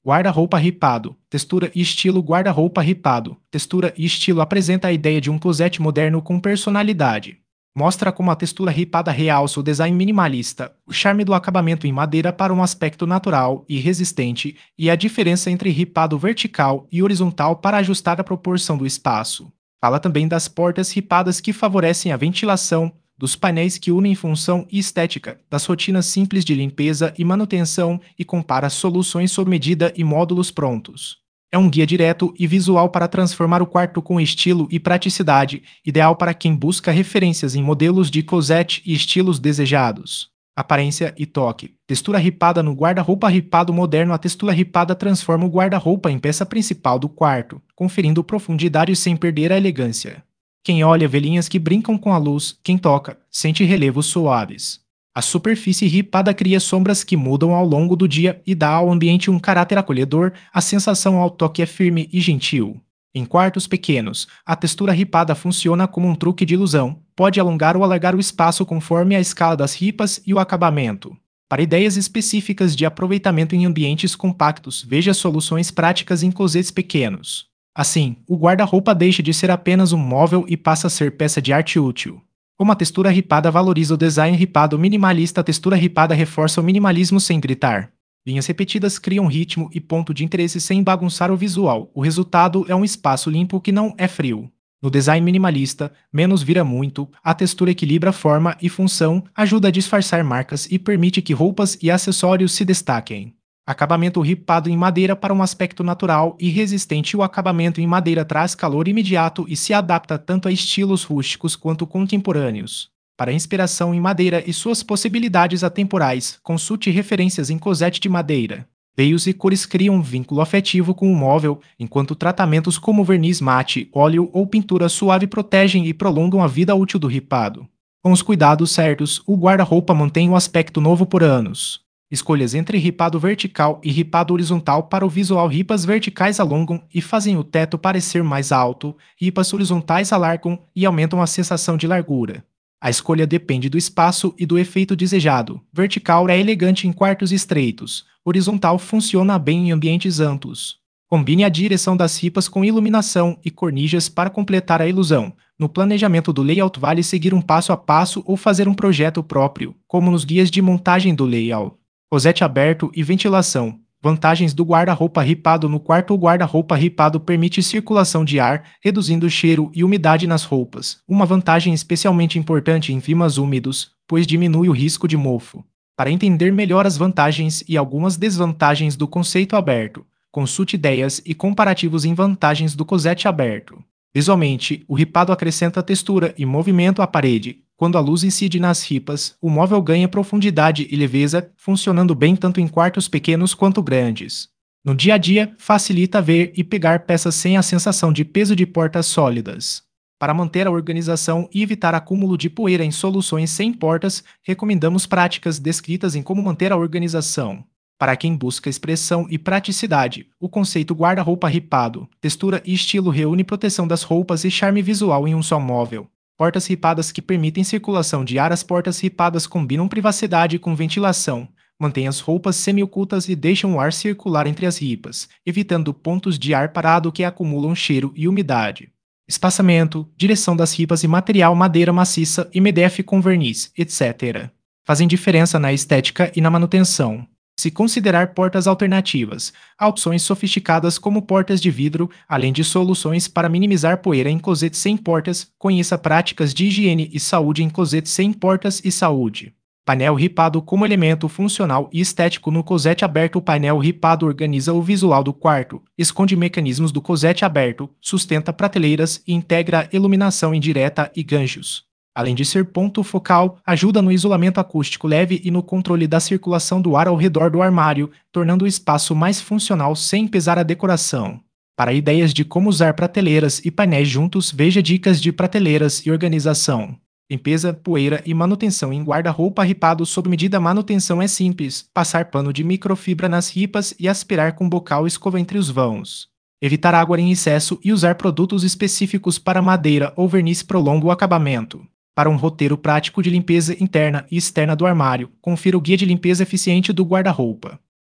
Guarda-roupa ripado. Textura e estilo guarda-roupa ripado. Textura e estilo apresenta a ideia de um closet moderno com personalidade. Mostra como a textura ripada realça o design minimalista, o charme do acabamento em madeira para um aspecto natural e resistente, e a diferença entre ripado vertical e horizontal para ajustar a proporção do espaço. Fala também das portas ripadas que favorecem a ventilação, dos painéis que unem função e estética, das rotinas simples de limpeza e manutenção e compara soluções sob medida e módulos prontos. É um guia direto e visual para transformar o quarto com estilo e praticidade, ideal para quem busca referências em modelos de closet e estilos desejados. Aparência e toque. Textura ripada no guarda-roupa ripado moderno. A textura ripada transforma o guarda-roupa em peça principal do quarto, conferindo profundidade sem perder a elegância. Quem olha vê linhas que brincam com a luz, quem toca sente relevos suaves. A superfície ripada cria sombras que mudam ao longo do dia e dá ao ambiente um caráter acolhedor. A sensação ao toque é firme e gentil. Em quartos pequenos, a textura ripada funciona como um truque de ilusão. Pode alongar ou alargar o espaço conforme a escala das ripas e o acabamento. Para ideias específicas de aproveitamento em ambientes compactos, veja soluções práticas em closets pequenos. Assim, o guarda-roupa deixa de ser apenas um móvel e passa a ser peça de arte útil. Como a textura ripada valoriza o design ripado minimalista. A textura ripada reforça o minimalismo sem gritar. Linhas repetidas criam ritmo e ponto de interesse sem bagunçar o visual. O resultado é um espaço limpo que não é frio. No design minimalista, menos vira muito, a textura equilibra forma e função, ajuda a disfarçar marcas e permite que roupas e acessórios se destaquem. Acabamento ripado em madeira para um aspecto natural e resistente. O acabamento em madeira traz calor imediato e se adapta tanto a estilos rústicos quanto contemporâneos. Para inspiração em madeira e suas possibilidades atemporais, consulte referências em closet de madeira. Veios e cores criam um vínculo afetivo com o móvel, enquanto tratamentos como verniz mate, óleo ou pintura suave protegem e prolongam a vida útil do ripado. Com os cuidados certos, o guarda-roupa mantém o aspecto novo por anos. Escolhas entre ripado vertical e ripado horizontal para o visual. Ripas verticais alongam e fazem o teto parecer mais alto, ripas horizontais alargam e aumentam a sensação de largura. A escolha depende do espaço e do efeito desejado. Vertical é elegante em quartos estreitos, horizontal funciona bem em ambientes amplos. Combine a direção das ripas com iluminação e cornijas para completar a ilusão. No planejamento do layout vale seguir um passo a passo ou fazer um projeto próprio, como nos guias de montagem do layout. Closet aberto e ventilação. Vantagens do guarda-roupa ripado no quarto. O guarda-roupa ripado permite circulação de ar, reduzindo o cheiro e umidade nas roupas. Uma vantagem especialmente importante em climas úmidos, pois diminui o risco de mofo. Para entender melhor as vantagens e algumas desvantagens do conceito aberto, consulte ideias e comparativos em vantagens do closet aberto. Visualmente, o ripado acrescenta textura e movimento à parede. Quando a luz incide nas ripas, o móvel ganha profundidade e leveza, funcionando bem tanto em quartos pequenos quanto grandes. No dia a dia, facilita ver e pegar peças sem a sensação de peso de portas sólidas. Para manter a organização e evitar acúmulo de poeira em soluções sem portas, recomendamos práticas descritas em como manter a organização. Para quem busca expressão e praticidade, o conceito guarda-roupa ripado, textura e estilo reúne proteção das roupas e charme visual em um só móvel. Portas ripadas que permitem circulação de ar. As portas ripadas combinam privacidade com ventilação, mantêm as roupas semi-ocultas e deixam o ar circular entre as ripas, evitando pontos de ar parado que acumulam cheiro e umidade. Espaçamento, direção das ripas e material. Madeira maciça, MDF com verniz, etc. fazem diferença na estética e na manutenção. Se considerar portas alternativas, há opções sofisticadas como portas de vidro, além de soluções para minimizar poeira em closets sem portas. Conheça práticas de higiene e saúde em closets sem portas e saúde. Painel ripado como elemento funcional e estético no closet aberto. O painel ripado organiza o visual do quarto, esconde mecanismos do closet aberto, sustenta prateleiras e integra iluminação indireta e ganchos. Além de ser ponto focal, ajuda no isolamento acústico leve e no controle da circulação do ar ao redor do armário, tornando o espaço mais funcional sem pesar a decoração. Para ideias de como usar prateleiras e painéis juntos, veja dicas de prateleiras e organização. Limpeza, poeira e manutenção em guarda-roupa ripado sob medida. A manutenção é simples: passar pano de microfibra nas ripas e aspirar com bocal escova entre os vãos. Evitar água em excesso e usar produtos específicos para madeira ou verniz prolonga o acabamento. Para um roteiro prático de limpeza interna e externa do armário, confira o Guia de Limpeza Eficiente do Guarda-Roupa.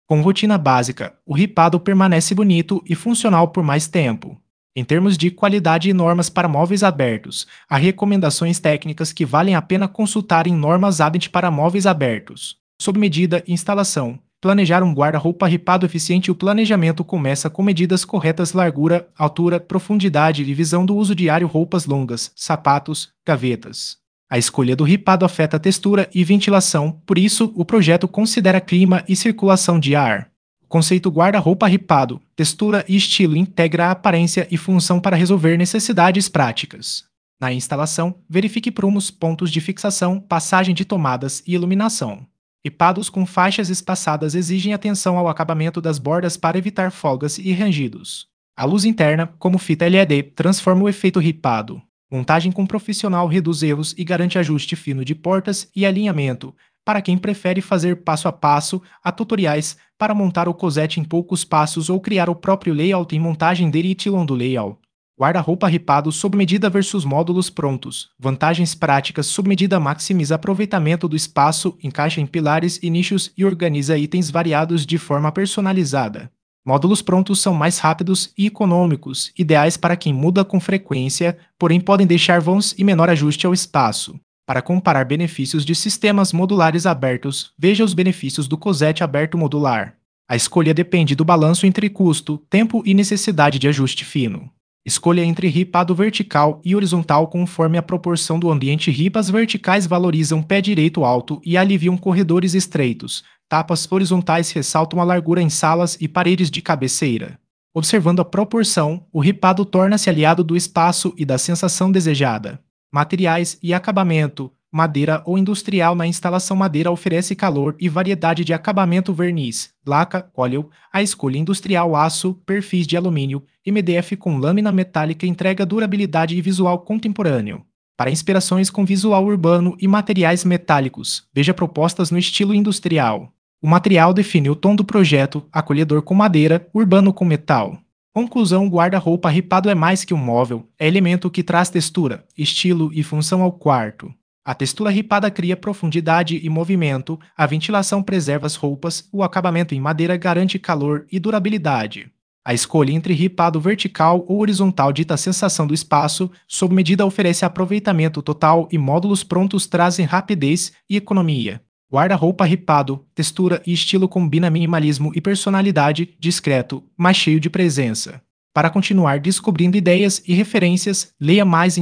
Com rotina básica, o ripado permanece bonito e funcional por mais tempo. Em termos de qualidade e normas para móveis abertos, há recomendações técnicas que valem a pena consultar em normas ABIT para móveis abertos. Sob medida e instalação. Planejar um guarda-roupa ripado eficiente. O planejamento começa com medidas corretas: largura, altura, profundidade e visão do uso diário. Roupas longas, sapatos, gavetas. A escolha do ripado afeta a textura e ventilação, por isso, o projeto considera clima e circulação de ar. O conceito guarda-roupa ripado, textura e estilo integra a aparência e função para resolver necessidades práticas. Na instalação, verifique prumos, pontos de fixação, passagem de tomadas e iluminação. Ripados com faixas espaçadas exigem atenção ao acabamento das bordas para evitar folgas e rangidos. A luz interna, como fita LED, transforma o efeito ripado. Montagem com profissional reduz erros e garante ajuste fino de portas e alinhamento. Para quem prefere fazer passo a passo, há tutoriais para montar o closet em poucos passos ou criar o próprio layout em montagem dele e do layout. Guarda-roupa ripado sob medida versus módulos prontos. Vantagens práticas: sob medida maximiza aproveitamento do espaço, encaixa em pilares e nichos e organiza itens variados de forma personalizada. Módulos prontos são mais rápidos e econômicos, ideais para quem muda com frequência, porém podem deixar vãos e menor ajuste ao espaço. Para comparar benefícios de sistemas modulares abertos, veja os benefícios do closet aberto modular. A escolha depende do balanço entre custo, tempo e necessidade de ajuste fino. Escolha entre ripado vertical e horizontal conforme a proporção do ambiente. Ripas verticais valorizam pé direito alto e aliviam corredores estreitos. Tapas horizontais ressaltam a largura em salas e paredes de cabeceira. Observando a proporção, o ripado torna-se aliado do espaço e da sensação desejada. Materiais e acabamento. Madeira ou industrial. Na instalação, madeira oferece calor e variedade de acabamento. Verniz, laca, óleo. A escolha industrial: aço, perfis de alumínio, MDF com lâmina metálica entrega durabilidade e visual contemporâneo. Para inspirações com visual urbano e materiais metálicos, veja propostas no estilo industrial. O material define o tom do projeto: acolhedor com madeira, urbano com metal. Conclusão: o guarda-roupa ripado é mais que um móvel, é elemento que traz textura, estilo e função ao quarto. A textura ripada cria profundidade e movimento, a ventilação preserva as roupas, o acabamento em madeira garante calor e durabilidade. A escolha entre ripado vertical ou horizontal dita a sensação do espaço, sob medida oferece aproveitamento total e módulos prontos trazem rapidez e economia. Guarda-roupa ripado, textura e estilo combina minimalismo e personalidade, discreto, mas cheio de presença. Para continuar descobrindo ideias e referências, leia mais em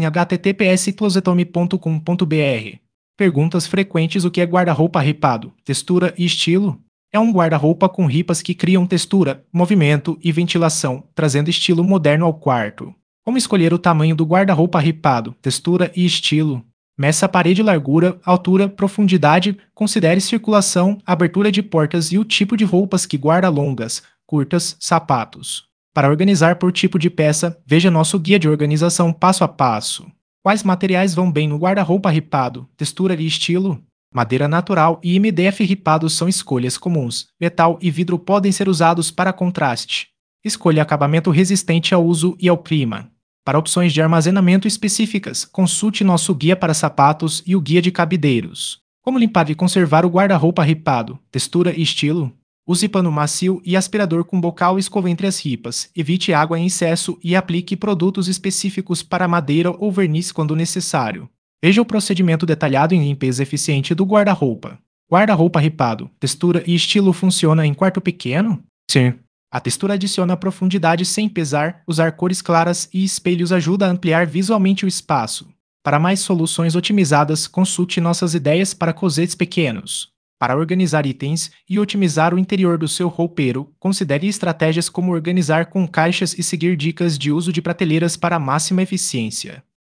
https://closetome.com.br. Perguntas frequentes: o que é guarda-roupa ripado? Textura e estilo? É um guarda-roupa com ripas que criam textura, movimento e ventilação, trazendo estilo moderno ao quarto. Como escolher o tamanho do guarda-roupa ripado, textura e estilo? Meça a parede, largura, altura, profundidade, considere circulação, abertura de portas e o tipo de roupas que guarda: longas, curtas, sapatos. Para organizar por tipo de peça, veja nosso guia de organização passo a passo. Quais materiais vão bem no guarda-roupa ripado? Textura e estilo? Madeira natural e MDF ripados são escolhas comuns. Metal e vidro podem ser usados para contraste. Escolha acabamento resistente ao uso e ao clima. Para opções de armazenamento específicas, consulte nosso guia para sapatos e o guia de cabideiros. Como limpar e conservar o guarda-roupa ripado? Textura e estilo? Use pano macio e aspirador com bocal e escova entre as ripas. Evite água em excesso e aplique produtos específicos para madeira ou verniz quando necessário. Veja o procedimento detalhado em limpeza eficiente do guarda-roupa. Guarda-roupa ripado, textura e estilo funciona em quarto pequeno? Sim. A textura adiciona profundidade sem pesar, usar cores claras e espelhos ajuda a ampliar visualmente o espaço. Para mais soluções otimizadas, consulte nossas ideias para closets pequenos. Para organizar itens e otimizar o interior do seu roupeiro, considere estratégias como organizar com caixas e seguir dicas de uso de prateleiras para máxima eficiência.